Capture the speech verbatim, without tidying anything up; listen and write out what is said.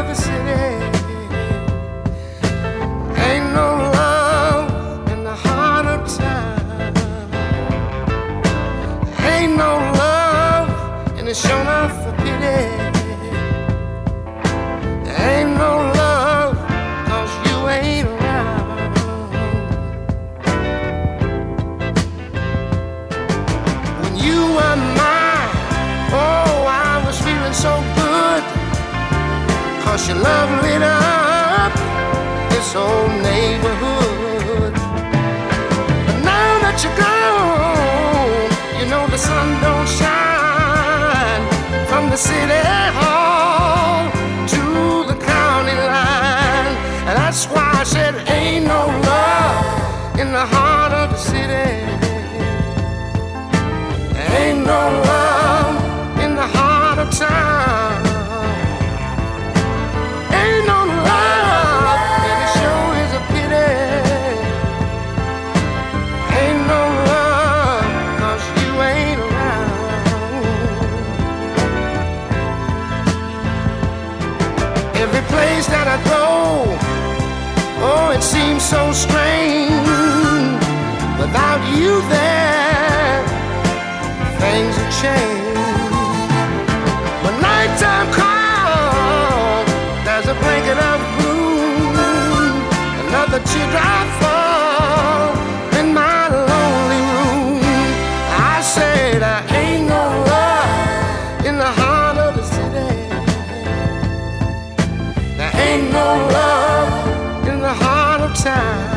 of the city. Ain't no love in the heart of town. Ain't no love and it's shown up for pity. Ain't no love cause you ain't around. When you were mine, oh, I was feeling so good, cause your love lit up this whole neighborhood. But now that you're gone, you know the sun don't shine from the city hall to the county line. And that's why I said ain't no love in the heart of the city. Ain't no love in the heart of town. Ain't no love, and it sure is a pity. Ain't no love, cause you ain't around. Every place that I go, oh, it seems so strange. Without you there, things have changed. When nighttime comes, there's a blanket of gloom, another teardrop falls in my lonely room. I say there ain't no love in the heart of the city. There ain't no love in the heart of town.